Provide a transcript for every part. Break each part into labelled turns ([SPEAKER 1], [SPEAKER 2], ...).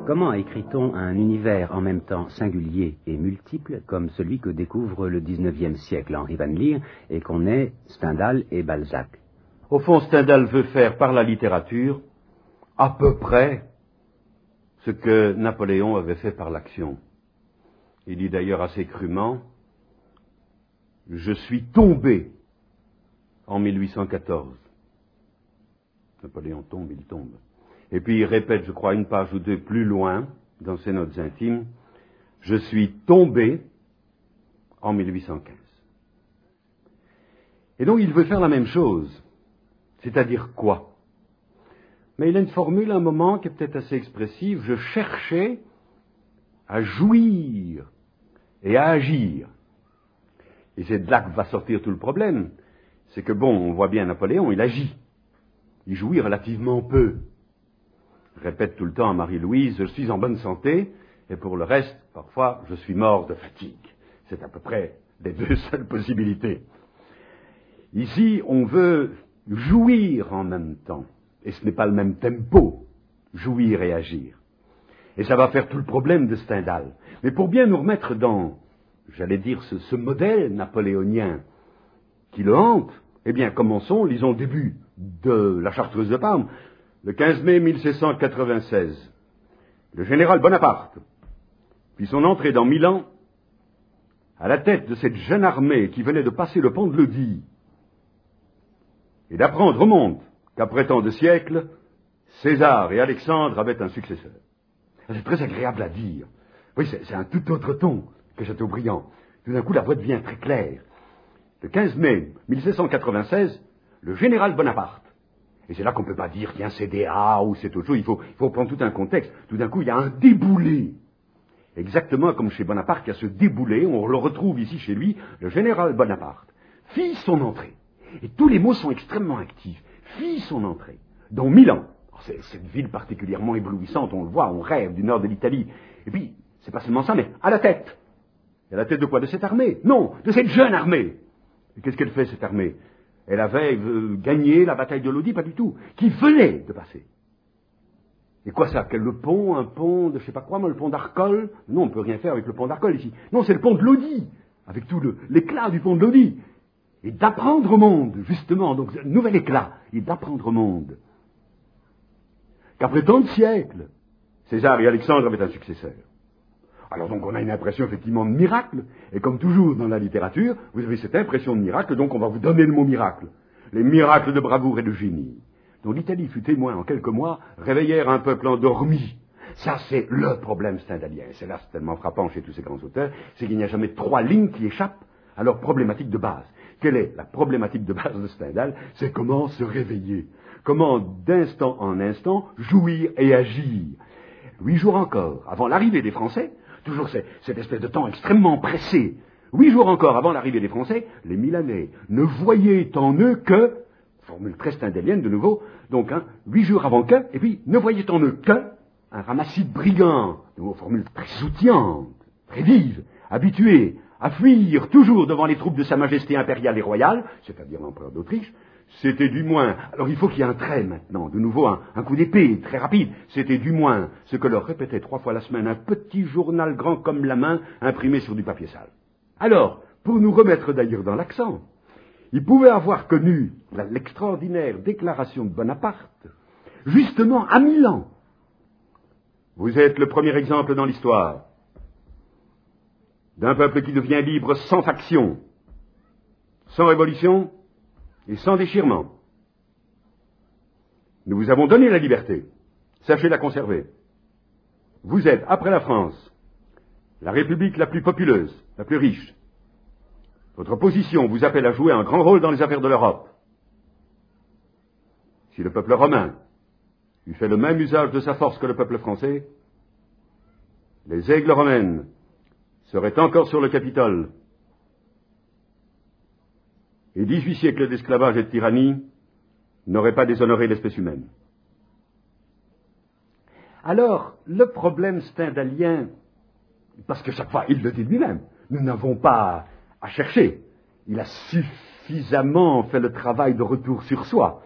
[SPEAKER 1] Comment écrit-on un univers en même temps singulier et multiple comme celui que découvre le XIXe siècle Henri Van Leer et qu'on est Stendhal et Balzac?
[SPEAKER 2] Au fond, Stendhal veut faire par la littérature à peu près ce que Napoléon avait fait par l'action. Il dit d'ailleurs assez crûment: je suis tombé en 1814. Napoléon tombe, il tombe. Et puis il répète, je crois, une page ou deux plus loin, dans ses notes intimes, je suis tombé en 1815. Et donc il veut faire la même chose. C'est-à-dire quoi? Mais il a une formule à un moment qui est peut-être assez expressive. Je cherchais à jouir et à agir. Et c'est de là que va sortir tout le problème. C'est que, bon, on voit bien Napoléon, il agit. Il jouit relativement peu. Il répète tout le temps à Marie-Louise, je suis en bonne santé, et pour le reste, parfois, je suis mort de fatigue. C'est à peu près les deux seules possibilités. Ici, on veut jouir en même temps. Et ce n'est pas le même tempo, jouir et agir. Et ça va faire tout le problème de Stendhal. Mais pour bien nous remettre dans, j'allais dire, ce modèle napoléonien qui le hante, eh bien, commençons, lisons le début de la Chartreuse de Parme. Le 15 mai 1796, le général Bonaparte fit son entrée dans Milan à la tête de cette jeune armée qui venait de passer le pont de Lodi et d'apprendre au monde qu'après tant de siècles, César et Alexandre avaient un successeur. C'est très agréable à dire. Oui, c'est un tout autre ton que Chateaubriand. Tout d'un coup, la voix devient très claire. Le 15 mai 1796, le général Bonaparte, et c'est là qu'on ne peut pas dire tiens, c'est des A ou c'est autre chose, il faut prendre tout un contexte. Tout d'un coup, il y a un déboulé. Exactement comme chez Bonaparte, il y a ce déboulé, on le retrouve ici chez lui, le général Bonaparte fit son entrée. Et tous les mots sont extrêmement actifs. Fit son entrée dans Milan. C'est cette ville particulièrement éblouissante, on le voit, on rêve du nord de l'Italie. Et puis, c'est pas seulement ça, mais à la tête. Et à la tête de quoi? De cette armée? Non, de cette jeune armée. Et qu'est-ce qu'elle fait, cette armée? Elle avait gagné la bataille de Lodi, pas du tout, qui venait de passer. Et quoi ça? Quel le pont? Un pont de je sais pas quoi, moi, le pont d'Arcole? Non, on ne peut rien faire avec le pont d'Arcole ici. Non, c'est le pont de Lodi, avec tout l'éclat du pont de Lodi. Et d'apprendre au monde, justement, donc un nouvel éclat, et d'apprendre au monde qu'après tant de siècles, César et Alexandre avaient un successeur. Alors donc on a une impression effectivement de miracle, et comme toujours dans la littérature, vous avez cette impression de miracle, donc on va vous donner le mot miracle. Les miracles de bravoure et de génie. Donc l'Italie fut témoin en quelques mois, réveillèrent un peuple endormi. Ça c'est le problème stendhalien, c'est là c'est tellement frappant chez tous ces grands auteurs, c'est qu'il n'y a jamais trois lignes qui échappent à leur problématique de base. Quelle est la problématique de base de Stendhal? C'est comment se réveiller, comment d'instant en instant jouir et agir. 8 jours encore, avant l'arrivée des Français, toujours cette espèce de temps extrêmement pressé, 8 jours encore avant l'arrivée des Français, les Milanais ne voyaient en eux que, formule très stendhalienne de nouveau, donc 8 jours avant que, et puis ne voyaient en eux que un ramassis de brigands, de nouveau formule très soutiante, très vive, habitués à fuir toujours devant les troupes de Sa Majesté impériale et royale, c'est-à-dire l'empereur d'Autriche. C'était du moins, alors il faut qu'il y ait un trait maintenant, de nouveau un coup d'épée très rapide, c'était du moins ce que leur répétait 3 fois la semaine un petit journal grand comme la main, imprimé sur du papier sale. Alors, pour nous remettre d'ailleurs dans l'accent, ils pouvaient avoir connu l'extraordinaire déclaration de Bonaparte, justement à Milan. Vous êtes le premier exemple dans l'histoire d'un peuple qui devient libre sans faction, sans révolution et sans déchirement. Nous vous avons donné la liberté. Sachez la conserver. Vous êtes, après la France, la république la plus populeuse, la plus riche. Votre position vous appelle à jouer un grand rôle dans les affaires de l'Europe. Si le peuple romain eût fait le même usage de sa force que le peuple français, les aigles romaines seraient encore sur le Capitole. Et 18 siècles d'esclavage et de tyrannie n'auraient pas déshonoré l'espèce humaine. Alors, le problème stendhalien, parce que chaque fois, il le dit lui-même, nous n'avons pas à chercher. Il a suffisamment fait le travail de retour sur soi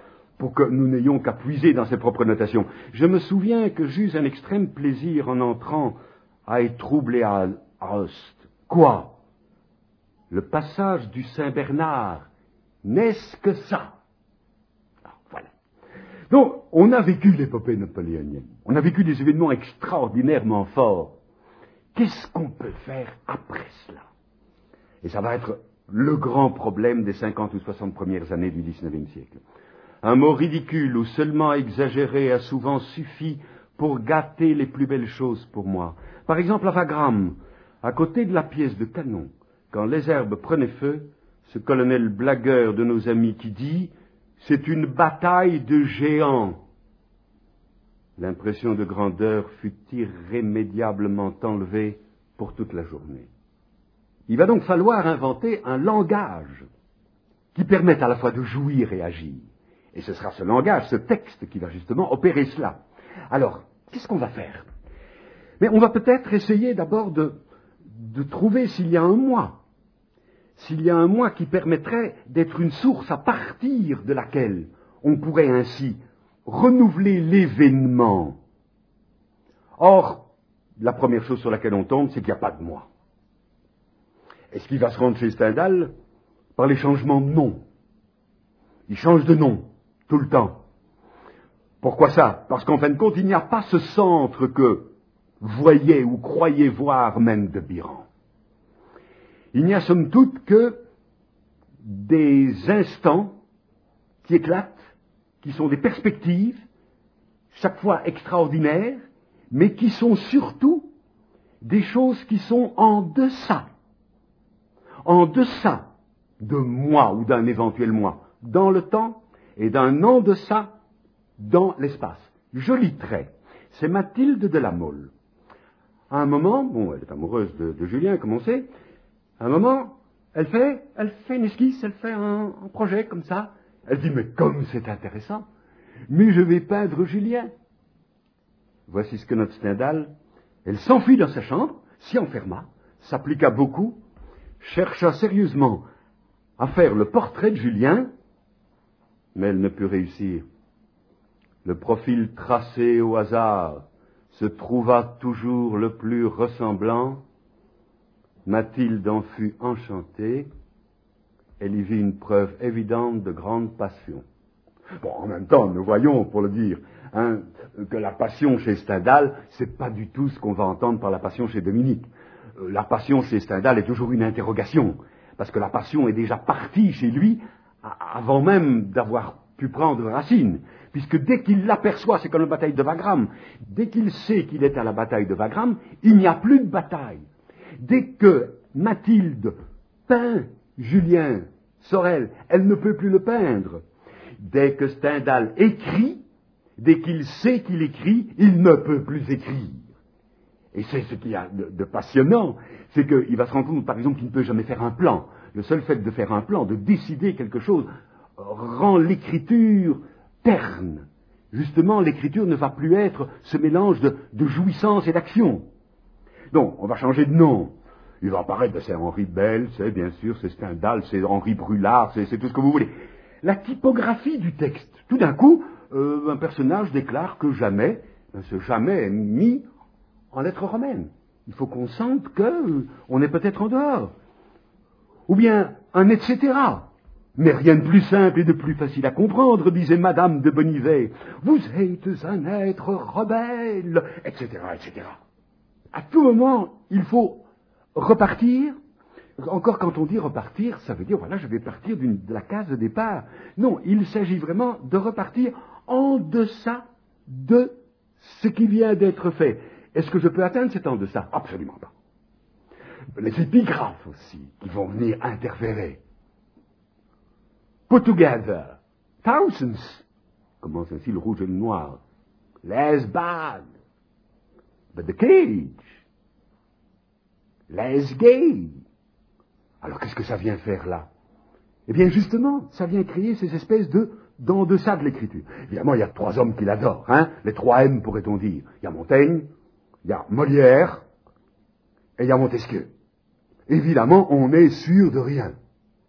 [SPEAKER 2] pour que nous n'ayons qu'à puiser dans ses propres notations. Je me souviens que j'eus un extrême plaisir en entrant à Étrouble et à Alost. Quoi? Le passage du Saint-Bernard, n'est-ce que ça? Alors, voilà. Donc, on a vécu l'épopée napoléonienne. On a vécu des événements extraordinairement forts. Qu'est-ce qu'on peut faire après cela? Et ça va être le grand problème des 50 ou 60 premières années du XIXe siècle. Un mot ridicule ou seulement exagéré a souvent suffi pour gâter les plus belles choses pour moi. Par exemple, à Wagram, à côté de la pièce de canon, quand les herbes prenaient feu, ce colonel blagueur de nos amis qui dit « C'est une bataille de géants ». L'impression de grandeur fut irrémédiablement enlevée pour toute la journée. Il va donc falloir inventer un langage qui permette à la fois de jouir et agir. Et ce sera ce langage, ce texte qui va justement opérer cela. Alors, qu'est-ce qu'on va faire? Mais on va peut-être essayer d'abord de trouver s'il y a un moi. S'il y a un moi qui permettrait d'être une source à partir de laquelle on pourrait ainsi renouveler l'événement. Or, la première chose sur laquelle on tombe, c'est qu'il n'y a pas de moi. Est-ce qu'il va se rendre chez Stendhal par les changements de nom? Il change de nom, tout le temps. Pourquoi ça? Parce qu'en fin de compte, il n'y a pas ce centre que voyait ou croyait voir même de Biran. Il n'y a somme toute que des instants qui éclatent, qui sont des perspectives, chaque fois extraordinaires, mais qui sont surtout des choses qui sont en deçà de moi ou d'un éventuel moi, dans le temps, et d'un en deçà dans l'espace. Joli trait. C'est Mathilde de la Mole. À un moment, bon, elle est amoureuse de Julien, comme on sait, à un moment, elle fait une esquisse, elle fait un projet comme ça. Elle dit, mais comme c'est intéressant, mais je vais peindre Julien. Voici ce que notre Stendhal, elle s'enfuit dans sa chambre, s'y enferma, s'appliqua beaucoup, chercha sérieusement à faire le portrait de Julien, mais elle ne put réussir. Le profil tracé au hasard se trouva toujours le plus ressemblant. Mathilde en fut enchantée. Elle y vit une preuve évidente de grande passion. Bon, en même temps, nous voyons, pour le dire, que la passion chez Stendhal, c'est pas du tout ce qu'on va entendre par la passion chez Dominique. La passion chez Stendhal est toujours une interrogation, parce que la passion est déjà partie chez lui avant même d'avoir pu prendre racine, puisque dès qu'il l'aperçoit, c'est comme la bataille de Wagram, dès qu'il sait qu'il est à la bataille de Wagram, il n'y a plus de bataille. Dès que Mathilde peint Julien Sorel, elle ne peut plus le peindre. Dès que Stendhal écrit, dès qu'il sait qu'il écrit, il ne peut plus écrire. Et c'est ce qu'il y a de passionnant, c'est qu'il va se rendre compte, par exemple, qu'il ne peut jamais faire un plan. Le seul fait de faire un plan, de décider quelque chose, rend l'écriture terne. Justement, l'écriture ne va plus être ce mélange de jouissance et d'action. Donc, on va changer de nom. Il va apparaître, c'est Henri Bell, c'est bien sûr, c'est Stendhal, c'est Henri Brulard, c'est tout ce que vous voulez. La typographie du texte. Tout d'un coup, un personnage déclare que jamais, ce jamais est mis en lettres romaines. Il faut qu'on sente qu'on est peut-être en dehors. Ou bien un etc. Mais rien de plus simple et de plus facile à comprendre, disait Madame de Bonnivet. Vous êtes un être rebelle, etc., etc. À tout moment, il faut repartir. Encore quand on dit repartir, ça veut dire, voilà, je vais partir de la case de départ. Non, il s'agit vraiment de repartir en deçà de ce qui vient d'être fait. Est-ce que je peux atteindre cet en deçà? Absolument pas. Les épigraphes aussi, qui vont venir interférer. Put together, thousands, commence ainsi le rouge et le noir. Less bad, but the cage, less gay. Alors qu'est-ce que ça vient faire là? Eh bien justement, ça vient créer ces espèces d'en deçà de l'écriture. Évidemment, il y a trois hommes qui l'adorent, les trois M pourrait-on dire. Il y a Montaigne, il y a Molière, et il y a Montesquieu. Évidemment, on n'est sûr de rien.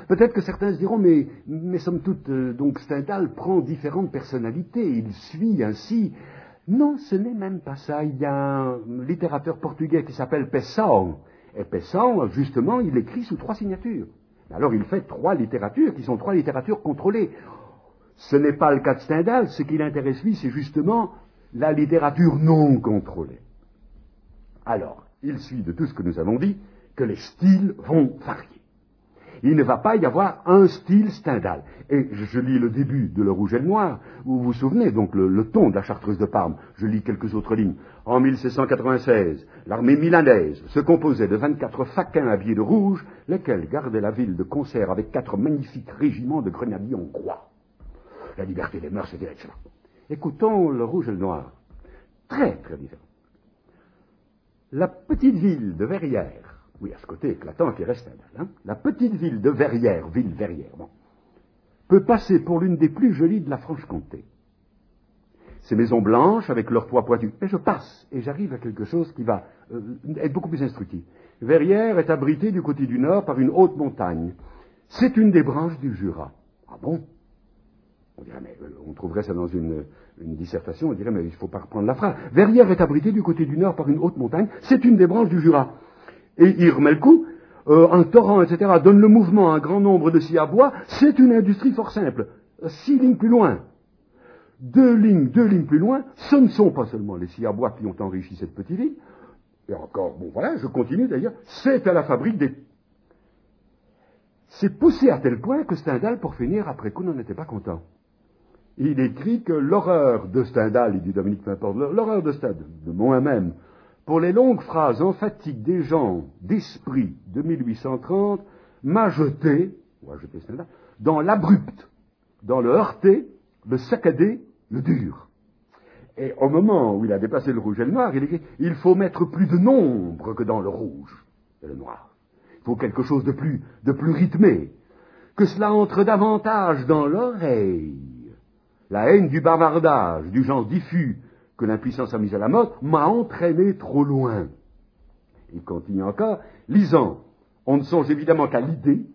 [SPEAKER 2] Peut-être que certains se diront, mais somme toute, donc Stendhal prend différentes personnalités, il suit ainsi. Non, ce n'est même pas ça. Il y a un littérateur portugais qui s'appelle Pessoa. Et Pessoa, justement, il écrit sous 3 signatures. Alors il fait 3 littératures qui sont 3 littératures contrôlées. Ce n'est pas le cas de Stendhal. Ce qui l'intéresse lui, c'est justement la littérature non contrôlée. Alors, il suit de tout ce que nous avons dit que les styles vont varier. Il ne va pas y avoir un style Stendhal. Et je lis le début de Le Rouge et le Noir. Vous vous souvenez donc le ton de la Chartreuse de Parme. Je lis quelques autres lignes. En 1696, l'armée milanaise se composait de 24 faquins habillés de rouge, lesquels gardaient la ville de concert avec 4 magnifiques régiments de grenadiers en croix. La liberté des mœurs était excellente. Écoutons Le Rouge et le Noir. Très, très différent. La petite ville de Verrières, oui, à ce côté éclatant qui reste Stendhal, la petite ville de Verrières, peut passer pour l'une des plus jolies de la Franche-Comté. Ces maisons blanches avec leurs toits pointus. Mais je passe et j'arrive à quelque chose qui va être beaucoup plus instructif. Verrières est abritée du côté du nord par une haute montagne. C'est une des branches du Jura. Ah bon? On dirait, mais on trouverait ça dans une dissertation, on dirait, mais il ne faut pas reprendre la phrase. Verrières est abritée du côté du nord par une haute montagne, c'est une des branches du Jura. Et il remet le coup, un torrent, etc., donne le mouvement à un grand nombre de scies à bois, c'est une industrie fort simple. 6 lignes plus loin, 2 lignes plus loin, ce ne sont pas seulement les scies à bois qui ont enrichi cette petite ville, et encore, bon voilà, je continue d'ailleurs, c'est à la fabrique des... C'est poussé à tel point que Stendhal, pour finir, après coup, n'en était pas content. Il écrit que l'horreur de Stendhal, il dit Dominique Pimporte, l'horreur de Stendhal, de moi-même, pour les longues phrases emphatiques des gens d'esprit de 1830, m'a jeté Stendhal, dans l'abrupt, dans le heurté, le saccadé, le dur. Et au moment où il a dépassé le rouge et le noir, il écrit « Il faut mettre plus de nombre que dans le rouge et le noir. Il faut quelque chose de plus rythmé. Que cela entre davantage dans l'oreille. La haine du bavardage, du genre diffus que l'impuissance a mis à la mode, m'a entraîné trop loin. » Il continue encore, lisant, on ne songe évidemment qu'à l'idée.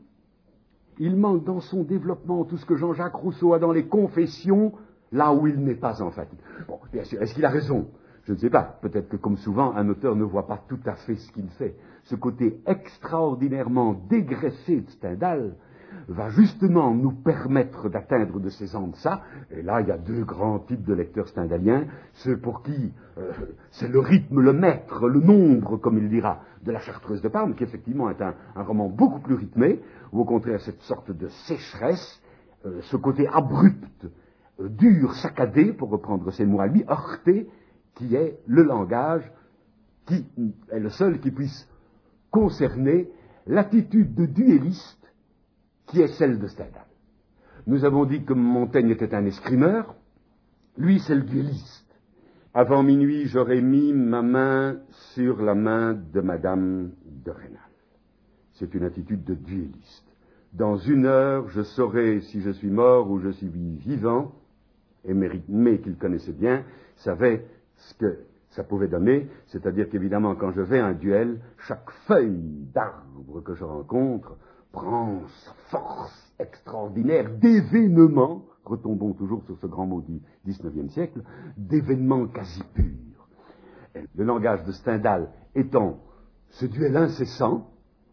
[SPEAKER 2] Il manque dans son développement tout ce que Jean-Jacques Rousseau a dans les Confessions, là où il n'est pas emphatique. Bon, bien sûr, est-ce qu'il a raison? Je ne sais pas. Peut-être que, comme souvent, un auteur ne voit pas tout à fait ce qu'il fait. Ce côté extraordinairement dégraissé de Stendhal va justement nous permettre d'atteindre de ces en-deçà. Et là, il y a 2 grands types de lecteurs stendhaliens. Ceux pour qui c'est le rythme, le maître, le nombre, comme il dira, de la Chartreuse de Parme, qui effectivement est un roman beaucoup plus rythmé, ou au contraire cette sorte de sécheresse, ce côté abrupt, dur, saccadé, pour reprendre ses mots à lui, heurté, qui est le langage, qui est le seul qui puisse concerner l'attitude de duelliste qui est celle de Stendhal. Nous avons dit que Montaigne était un escrimeur, lui c'est le duelliste. Avant minuit, j'aurais mis ma main sur la main de Madame de Rênal. C'est une attitude de duelliste. Dans 1 heure, je saurai si je suis mort ou je suis vivant, et mais qu'il connaissait bien, savait ce que ça pouvait donner, c'est-à-dire qu'évidemment, quand je vais à un duel, chaque feuille d'arbre que je rencontre prend sa force extraordinaire d'événements, retombons toujours sur ce grand mot du XIXe siècle, d'événements quasi purs. Et le langage de Stendhal étant ce duel incessant,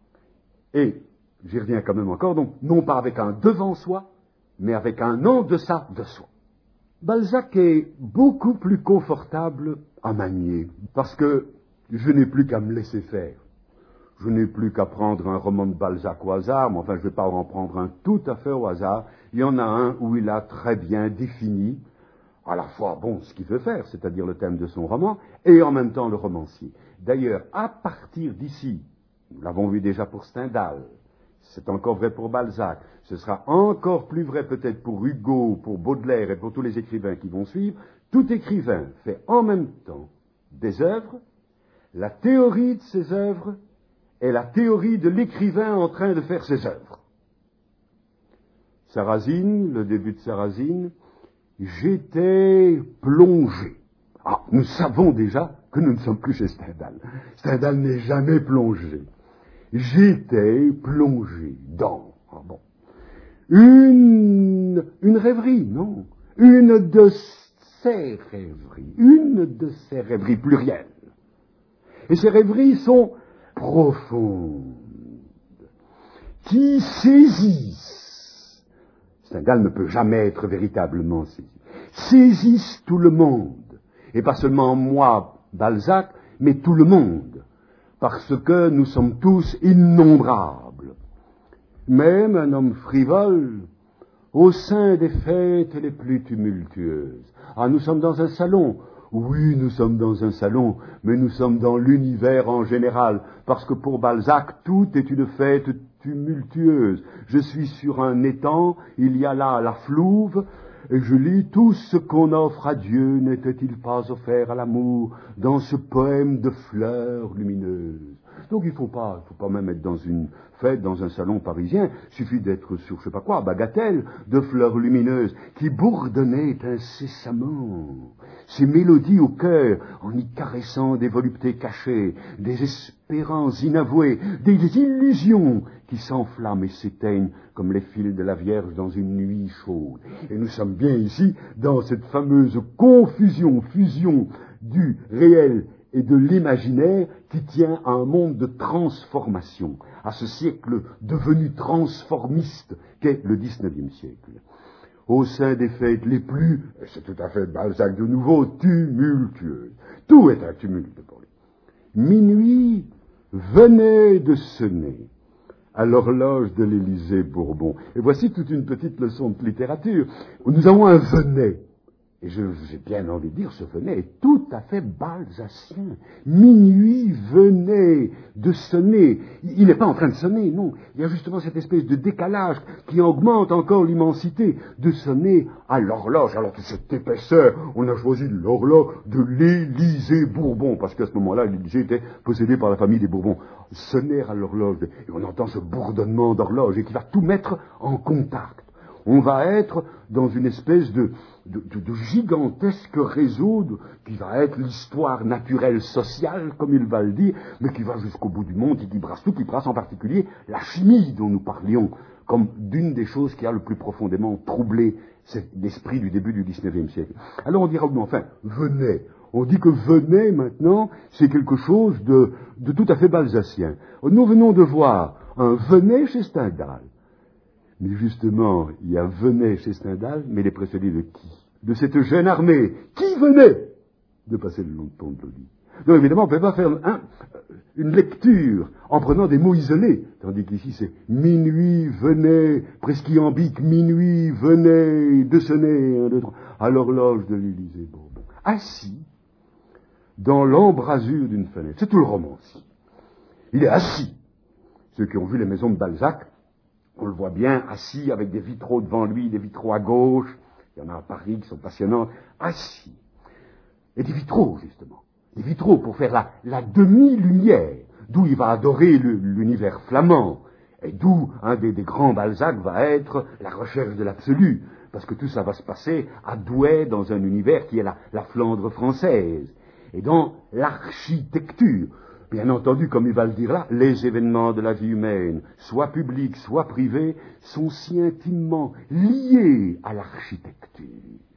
[SPEAKER 2] et j'y reviens quand même encore, donc non pas avec un devant soi, mais avec un en deçà de soi. Balzac est beaucoup plus confortable à manier, parce que je n'ai plus qu'à me laisser faire. Je n'ai plus qu'à prendre un roman de Balzac au hasard, mais enfin je ne vais pas en prendre un tout à fait au hasard. Il y en a un où il a très bien défini, à la fois, ce qu'il veut faire, c'est-à-dire le thème de son roman, et en même temps le romancier. D'ailleurs, à partir d'ici, nous l'avons vu déjà pour Stendhal, c'est encore vrai pour Balzac, ce sera encore plus vrai peut-être pour Hugo, pour Baudelaire et pour tous les écrivains qui vont suivre. Tout écrivain fait en même temps des œuvres, la théorie de ces œuvres est la théorie de l'écrivain en train de faire ses œuvres. Sarrasine, le début de Sarrasine, j'étais plongé. Ah, nous savons déjà que nous ne sommes plus chez Stendhal. Stendhal n'est jamais plongé. J'étais plongé dans. Ah bon. une rêverie, non, une de ces rêveries plurielles. Et ces rêveries sont profondes, qui saisissent. Stendhal ne peut jamais être véritablement saisi. Saisissent tout le monde. Et pas seulement moi, Balzac, mais tout le monde. Parce que nous sommes tous innombrables. Même un homme frivole, au sein des fêtes les plus tumultueuses. Ah, nous sommes dans un salon. Oui, nous sommes dans un salon, mais nous sommes dans l'univers en général, parce que pour Balzac, tout est une fête tumultueuse. Je suis sur un étang, il y a là la Flouve, et je lis tout ce qu'on offre à Dieu n'était-il pas offert à l'amour dans ce poème de fleurs lumineuses. Donc il faut pas même être dans une fête, dans un salon parisien, il suffit d'être sur, je sais pas quoi, Bagatelle, de fleurs lumineuses, qui bourdonnaient incessamment, ces mélodies au cœur, en y caressant des voluptés cachées, des espérances inavouées, des illusions qui s'enflamment et s'éteignent comme les fils de la Vierge dans une nuit chaude. Et nous sommes bien ici dans cette fameuse fusion du réel et de l'imaginaire qui tient à un monde de transformation, à ce siècle devenu transformiste qu'est le XIXe siècle. Au sein des fêtes les plus, et c'est tout à fait Balzac de nouveau, tumultueuses. Tout est un tumulte pour lui. Minuit venait de sonner à l'horloge de l'Élysée Bourbon. Et voici toute une petite leçon de littérature. Nous avons un venait. Et j'ai bien envie de dire, ce venait est tout à fait balzacien. Minuit venait de sonner. Il n'est pas en train de sonner, non. Il y a justement cette espèce de décalage qui augmente encore l'immensité de sonner à l'horloge. Alors que cette épaisseur, on a choisi l'horloge de l'Élysée Bourbon, parce qu'à ce moment-là, l'Élysée était possédée par la famille des Bourbons. Sonner à l'horloge, et on entend ce bourdonnement d'horloge, et qui va tout mettre en contact. On va être dans une espèce de gigantesque réseau qui va être l'histoire naturelle sociale, comme il va le dire, mais qui va jusqu'au bout du monde et qui brasse tout, qui brasse en particulier la chimie dont nous parlions, comme d'une des choses qui a le plus profondément troublé l'esprit du début du XIXe siècle. Alors on dira, enfin, venez. On dit que venez maintenant, c'est quelque chose de tout à fait balzacien. Nous venons de voir un venez chez Stendhal. Mais justement, il y a venait chez Stendhal, mais il est précédé de qui? De cette jeune armée qui venait de passer le long de pont de Lodi. Donc évidemment, on ne peut pas faire une lecture en prenant des mots isolés, tandis qu'ici c'est minuit venait, presque iambique, minuit venait de sonner, 1, 2, 3, à l'horloge de l'Élysée Bourbon. Assis dans l'embrasure d'une fenêtre. C'est tout le roman aussi. Il est assis. Ceux qui ont vu les maisons de Balzac, on le voit bien, assis avec des vitraux devant lui, des vitraux à gauche. Il y en a à Paris qui sont passionnants. Assis. Et des vitraux, justement. Des vitraux pour faire la demi-lumière, d'où il va adorer l'univers flamand. Et d'où un des grands Balzac va être la recherche de l'absolu. Parce que tout ça va se passer à Douai, dans un univers qui est la Flandre française. Et dans l'architecture. Bien entendu, comme il va le dire là, les événements de la vie humaine, soit publics, soit privés, sont si intimement liés à l'architecture.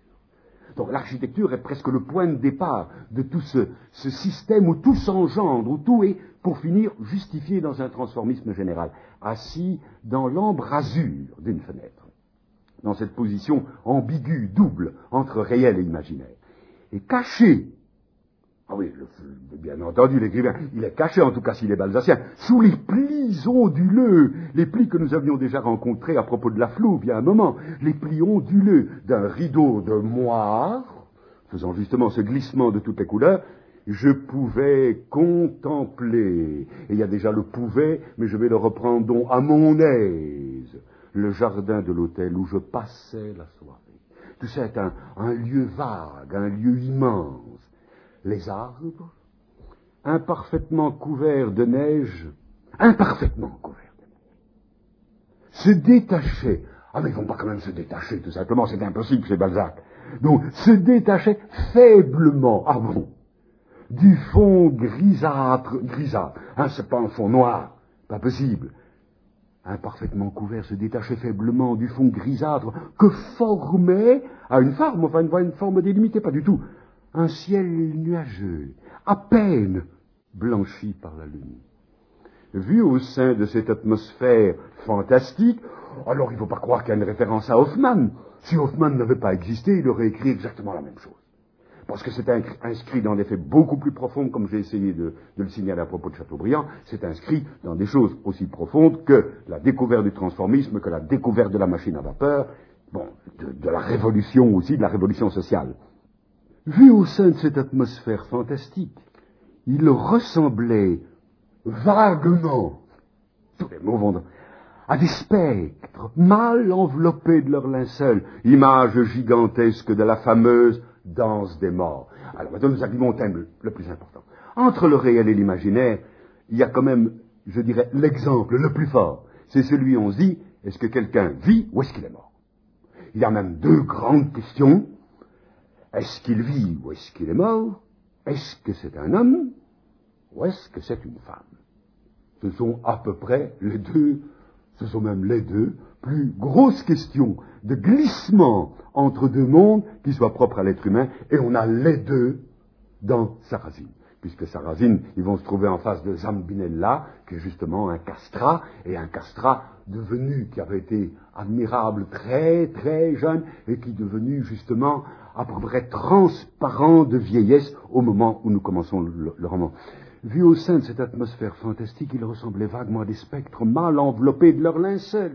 [SPEAKER 2] Donc l'architecture est presque le point de départ de tout ce système où tout s'engendre, où tout est, pour finir, justifié dans un transformisme général, assis dans l'embrasure d'une fenêtre, dans cette position ambiguë, double, entre réel et imaginaire, et caché. Ah oui, bien entendu, l'écrivain, il est caché, en tout cas s'il est balzacien, sous les plis onduleux, les plis que nous avions déjà rencontrés à propos de la Flouve il y a un moment, les plis onduleux d'un rideau de moire, faisant justement ce glissement de toutes les couleurs, je pouvais contempler, et il y a déjà le pouvait, mais je vais le reprendre donc à mon aise, le jardin de l'hôtel où je passais la soirée. Tout ça est un lieu vague, un lieu immense. Les arbres, imparfaitement couverts de neige, se détachaient. Ah mais ils ne vont pas quand même se détacher, tout simplement, c'est impossible chez Balzac. Donc, se détachaient faiblement, du fond grisâtre, c'est pas un fond noir, pas possible. imparfaitement couvert, se détachait faiblement du fond grisâtre que formait, à une forme délimitée, pas du tout, un ciel nuageux, à peine blanchi par la lune. Vu au sein de cette atmosphère fantastique, alors il ne faut pas croire qu'il y a une référence à Hoffmann. Si Hoffmann n'avait pas existé, il aurait écrit exactement la même chose. Parce que c'est inscrit dans des faits beaucoup plus profonds, comme j'ai essayé de le signaler à propos de Chateaubriand, c'est inscrit dans des choses aussi profondes que la découverte du transformisme, que la découverte de la machine à vapeur, de la révolution aussi, de la révolution sociale. Vu au sein de cette atmosphère fantastique, il ressemblait vaguement, tous les mots vont à des spectres mal enveloppés de leur linceul, image gigantesque de la fameuse danse des morts. Alors maintenant nous arrivons au thème le plus important. Entre le réel et l'imaginaire, il y a quand même, je dirais, l'exemple le plus fort. C'est celui où on se dit, est-ce que quelqu'un vit ou est-ce qu'il est mort? Il y a même deux grandes questions. Est-ce qu'il vit ou est-ce qu'il est mort? Est-ce que c'est un homme ou est-ce que c'est une femme? Ce sont à peu près les deux, ce sont même les deux plus grosses questions de glissement entre deux mondes qui soient propres à l'être humain, et on a les deux dans Sarrazine. Puisque Sarrazine, ils vont se trouver en face de Zambinella, qui est justement un castrat, et un castrat devenu, qui avait été admirable très très jeune, et qui est devenu justement à peu près transparent de vieillesse au moment où nous commençons le roman. Vu au sein de cette atmosphère fantastique, il ressemblait vaguement à des spectres mal enveloppés de leur linceul.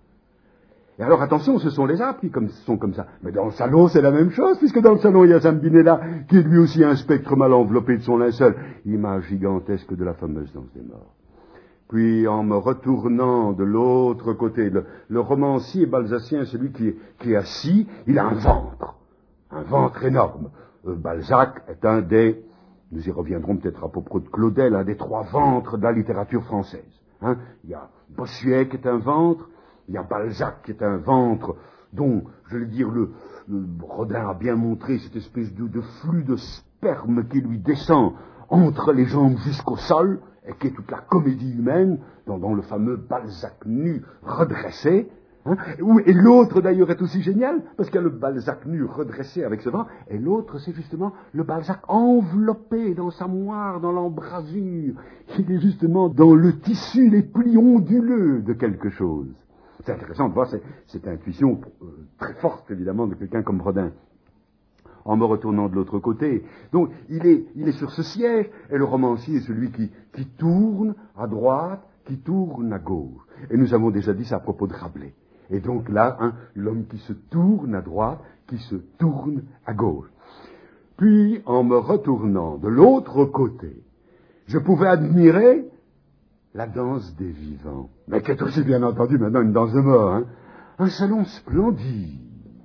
[SPEAKER 2] Et alors attention, ce sont les arbres qui sont comme ça. Mais dans le salon, c'est la même chose, puisque dans le salon, il y a Zambinella, qui est lui aussi un spectre mal enveloppé de son linceul. Image gigantesque de la fameuse danse des morts. Puis, en me retournant de l'autre côté, le romancier balzacien, celui qui est assis, il a un ventre énorme. Balzac est un des, nous y reviendrons peut-être à propos de Claudel, un des trois ventres de la littérature française. Il y a Bossuet qui est un ventre, il y a Balzac qui est un ventre dont, je vais dire, le Rodin a bien montré cette espèce de flux de sperme qui lui descend entre les jambes jusqu'au sol, et qui est toute la comédie humaine, dans le fameux Balzac nu redressé. Et l'autre d'ailleurs est aussi génial, parce qu'il y a le Balzac nu redressé avec ce ventre, et l'autre c'est justement le Balzac enveloppé dans sa moire, dans l'embrasure. Il est justement dans le tissu, les plis onduleux de quelque chose. C'est intéressant de voir cette intuition très forte, évidemment, de quelqu'un comme Rodin. En me retournant de l'autre côté. Donc, il est sur ce siège, et le romancier est celui qui tourne à droite, qui tourne à gauche. Et nous avons déjà dit ça à propos de Rabelais. Et donc là, l'homme qui se tourne à droite, qui se tourne à gauche. Puis, en me retournant de l'autre côté, je pouvais admirer la danse des vivants, mais qui est aussi bien entendu maintenant une danse de mort. Un salon splendide.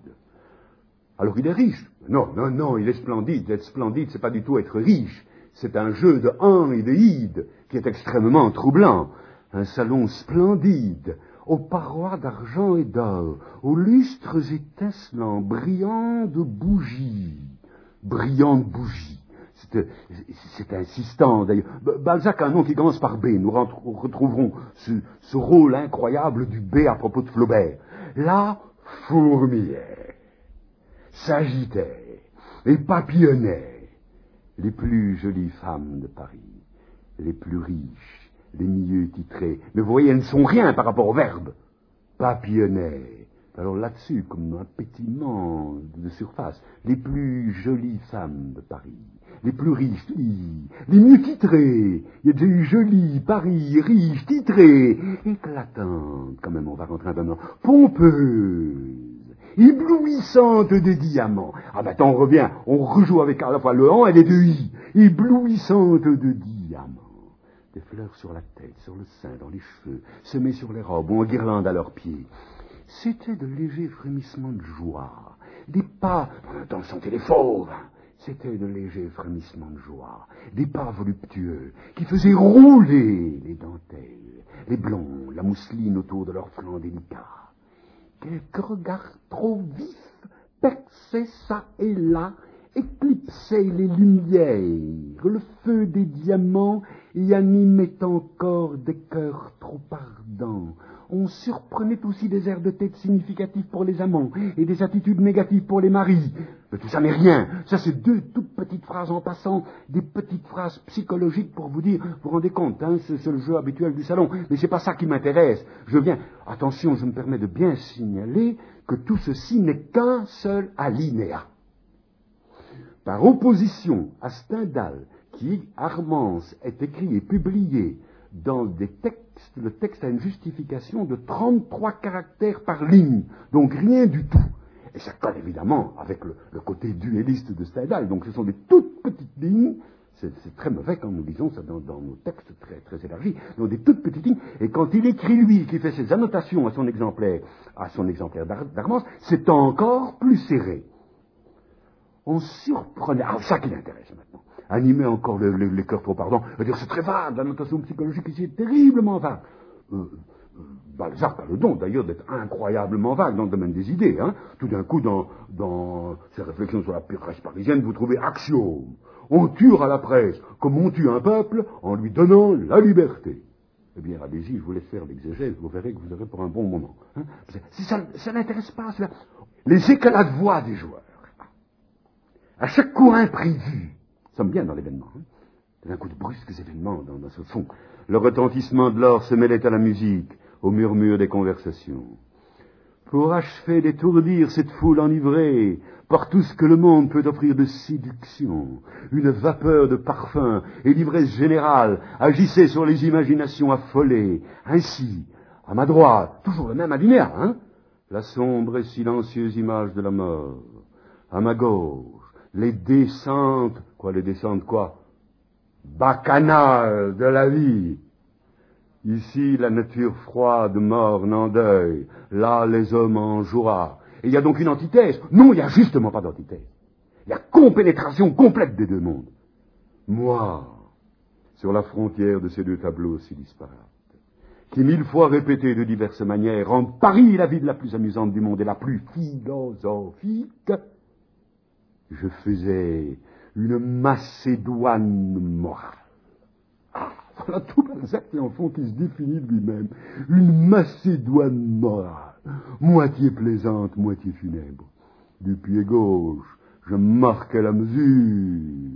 [SPEAKER 2] Alors il est riche. Non, il est splendide. Être splendide, c'est pas du tout être riche. C'est un jeu de un et de id qui est extrêmement troublant. Un salon splendide, aux parois d'argent et d'or, aux lustres étincelants, brillants de bougies. Brillantes bougies. C'est insistant, d'ailleurs. Balzac a un nom qui commence par B. Nous retrouverons ce rôle incroyable du B à propos de Flaubert. La fourmilière s'agitait et papillonnait les plus jolies femmes de Paris, les plus riches, les mieux titrées. Mais vous voyez, elles ne sont rien par rapport au verbe. Papillonnait. Alors là-dessus, comme un pétillement de surface, les plus jolies femmes de Paris, les plus riches, les mieux titrées. Il y a déjà eu joli, Paris, riche, titré, éclatante, quand même, on va rentrer un peu dans, pompeuse, éblouissante de diamants. Maintenant on revient, on rejoue avec à la fois le an et les deux i, éblouissante de diamants. Des fleurs sur la tête, sur le sein, dans les cheveux, semées sur les robes ou en guirlande à leurs pieds. C'était de légers frémissements de joie, des pas, on sentait les fauves. C'était de légers frémissements de joie, des pas voluptueux qui faisaient rouler les dentelles, les blonds, la mousseline autour de leurs flancs délicats. Quelques regards trop vifs perçaient ça et là, éclipsaient les lumières, le feu des diamants y animait encore des cœurs trop ardents. on surprenait aussi des airs de tête significatifs pour les amants et des attitudes négatives pour les maris. Mais tout ça n'est rien. Ça, c'est 2 toutes petites phrases en passant, des petites phrases psychologiques pour vous dire, vous vous rendez compte, hein, c'est le jeu habituel du salon. Mais c'est pas ça qui m'intéresse. Attention, je me permets de bien signaler que tout ceci n'est qu'un seul alinéa. Par opposition à Stendhal, qui, Armance, est écrit et publié dans des textes, le texte a une justification de 33 caractères par ligne, donc rien du tout. Et ça colle évidemment avec le côté duelliste de Stendhal, donc ce sont des toutes petites lignes, c'est très mauvais quand nous lisons ça dans nos textes très, très élargis, donc des toutes petites lignes, et quand il écrit lui, qui fait ses annotations à son exemplaire d'Armance, c'est encore plus serré. On surprenait, ça qui l'intéresse maintenant. Animer encore les cœurs trop ardents, dire c'est très vague, la notation psychologique ici est terriblement vague. Balzac a le don d'ailleurs d'être incroyablement vague dans le domaine des idées. Hein. Tout d'un coup, dans ses réflexions sur la presse parisienne, vous trouvez axiome. On tuera la presse comme on tue un peuple en lui donnant la liberté. Eh bien, allez-y, je vous laisse faire l'exégèse, vous verrez que vous aurez pour un bon moment. Hein. Ça n'intéresse pas, cela. Les éclats de voix des joueurs. À chaque coup imprévu, nous sommes bien dans l'événement, hein. D'un coup de brusques événements dans ce fond. Le retentissement de l'or se mêlait à la musique, au murmure des conversations. Pour achever d'étourdir cette foule enivrée par tout ce que le monde peut offrir de séduction, une vapeur de parfum et d'ivresse générale agissait sur les imaginations affolées. Ainsi, à ma droite, toujours le même alinéa, hein, la sombre et silencieuse image de la mort. À ma gauche, les descentes bacchanales de la vie. Ici, la nature froide, morne, en deuil. Là, les hommes en joie. Et il y a donc une antithèse. Non, il n'y a justement pas d'antithèse. Il y a compénétration complète des 2 mondes. Moi, sur la frontière de ces 2 tableaux si disparates, qui 1000 fois répétés de diverses manières, rendent Paris la ville la plus amusante du monde et la plus philosophique, je faisais une Macédoine morale. Ah, voilà tout Balzac en fond qui se définit de lui-même. Une Macédoine morale, moitié plaisante, moitié funèbre. Du pied gauche, je marquais la mesure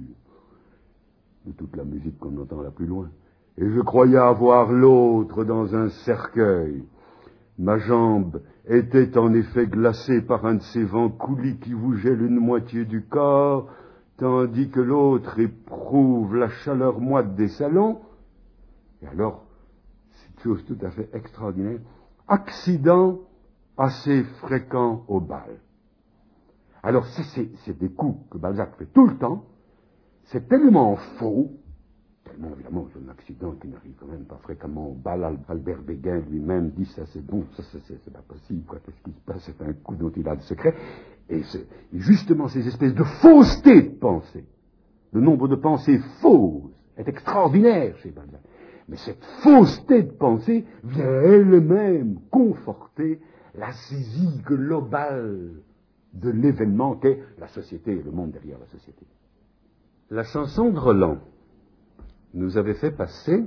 [SPEAKER 2] de toute la musique qu'on entend là plus loin. Et je croyais avoir l'autre dans un cercueil. Ma jambe était en effet glacée par un de ces vents coulis qui vous gèlent une moitié du corps, tandis que l'autre éprouve la chaleur moite des salons. Et alors, c'est une chose tout à fait extraordinaire, accident assez fréquent au bal. Alors, c'est des coups que Balzac fait tout le temps, c'est tellement faux, tellement évidemment c'est un accident qui n'arrive quand même pas fréquemment au bal. Albert Béguin lui-même dit ça c'est bon, ça c'est pas possible, quoi, qu'est-ce qui se passe, c'est un coup dont il a le secret. Et justement ces espèces de fausseté de pensée, le nombre de pensées fausses est extraordinaire chez Balzac. Mais cette fausseté de pensée vient elle-même conforter la saisie globale de l'événement qu'est la société et le monde derrière la société. La chanson de Roland nous avait fait passer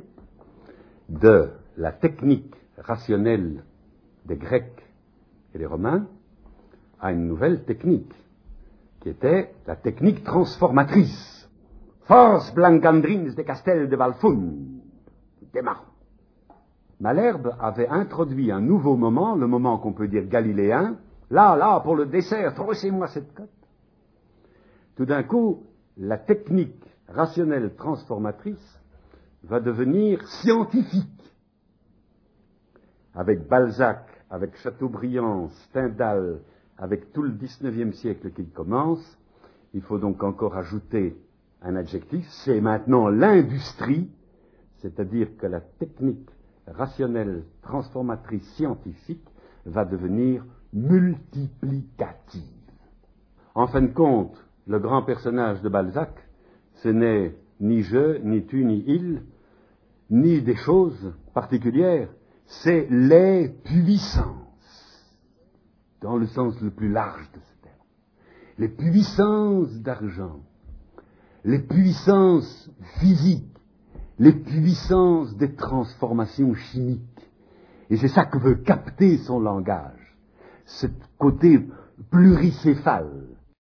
[SPEAKER 2] de la technique rationnelle des Grecs et des Romains à une nouvelle technique, qui était la technique transformatrice. Force blancandrins de Castel de Valfund, démarrant. Malherbe avait introduit un nouveau moment, le moment qu'on peut dire galiléen. Là, pour le dessert, trossez-moi cette cote. Tout d'un coup, la technique rationnelle transformatrice va devenir scientifique. Avec Balzac, avec Chateaubriand, Stendhal, avec tout le XIXe siècle qui commence, il faut donc encore ajouter un adjectif, c'est maintenant l'industrie, c'est-à-dire que la technique rationnelle transformatrice scientifique va devenir multiplicative. En fin de compte, le grand personnage de Balzac, ce n'est ni je, ni tu, ni il, ni des choses particulières, c'est les puissances, dans le sens le plus large de ce terme. Les puissances d'argent, les puissances physiques, les puissances des transformations chimiques, Et c'est ça que veut capter son langage, ce côté pluricéphale.